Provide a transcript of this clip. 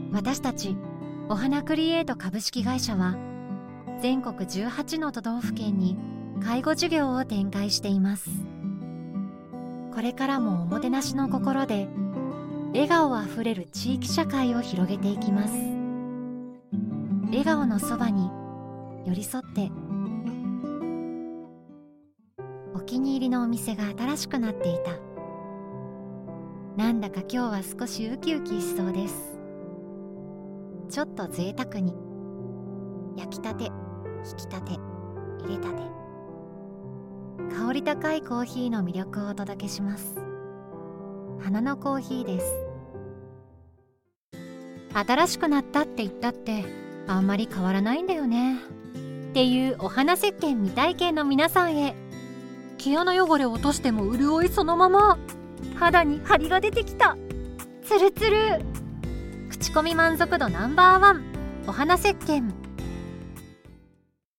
私たちお花クリエイト株式会社は全国18の都道府県に介護事業を展開しています。これからもおもてなしの心で笑顔あふれる地域社会を広げていきます。笑顔のそばに寄り添って。お気に入りのお店が新しくなっていた。なんだか今日は少しウキウキしそうです。ちょっと贅沢に焼きたて、ひきたて、入れたて、香り高いコーヒーの魅力をお届けします。花のコーヒーです。新しくなったって言ったってあんまり変わらないんだよねっていうお花石鹸未体験の皆さんへ。毛穴汚れを落としても潤いそのまま。肌に張りが出てきた。ツルツル。口コミ満足度ナンバーワンお花石鹸